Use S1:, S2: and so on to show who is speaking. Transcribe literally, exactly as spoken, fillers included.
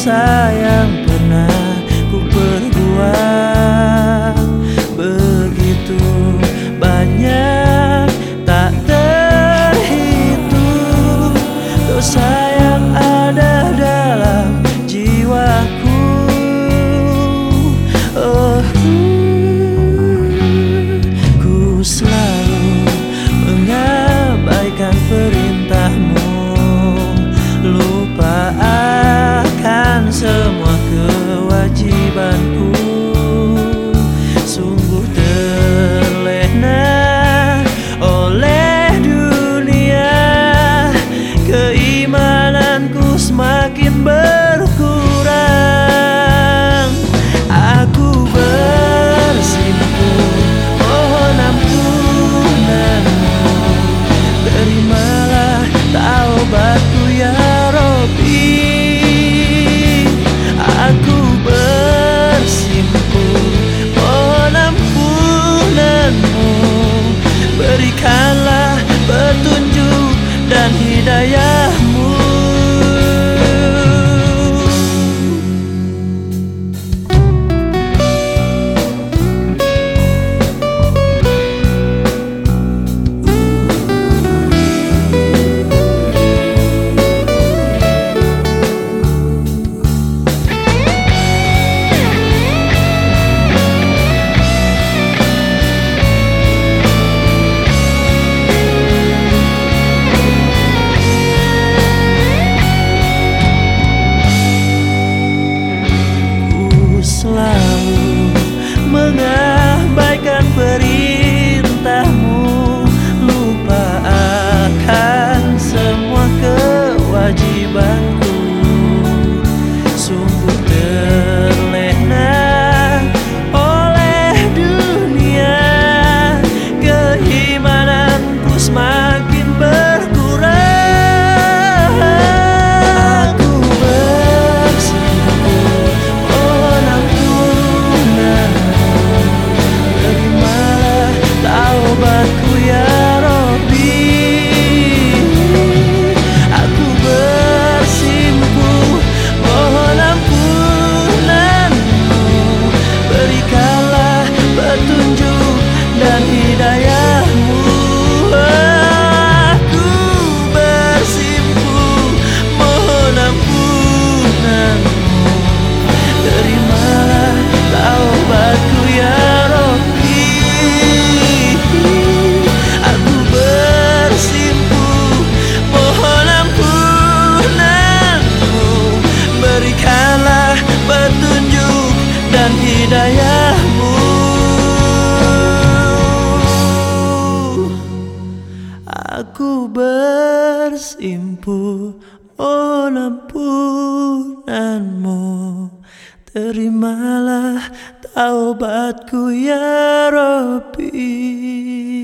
S1: dosa yang pernah ku perbuat. Begitu banyak tak terhitung dosa yang ada dalam jiwaku. Oh, ku selalu mengabaikan perintahmu, lupa akan semua kewajibanku. Sungguh terlena oleh dunia, keimananku semakin berkurang. Aku bersimpu mohon ampunanmu, terimalah taubatku ya Robbi. Aku bersimpu mohon ampunanmu, berikanlah petunjuk dan hidayahmu. Selalu mengabaikan perintahmu, lupa akan semua kewajibanku. Sungguh terlena oleh dunia, keimananku semakin berkurang. Aku bersimpu mohon ampunanmu, terimalah taubatku ya Robbi. Aku bersimpu mohon ampunanmu, berikanlah petunjuk dan hidayahmu. Aku bersimpu mohon ampunanmu, terimalah taubatku ya Robbi. Aku bersimpu mohon ampunanmu, berikanlah petunjuk dan hidayahmu. Aku bersimpu mohon ampunanmu, terimalah taubatku ya Robbi.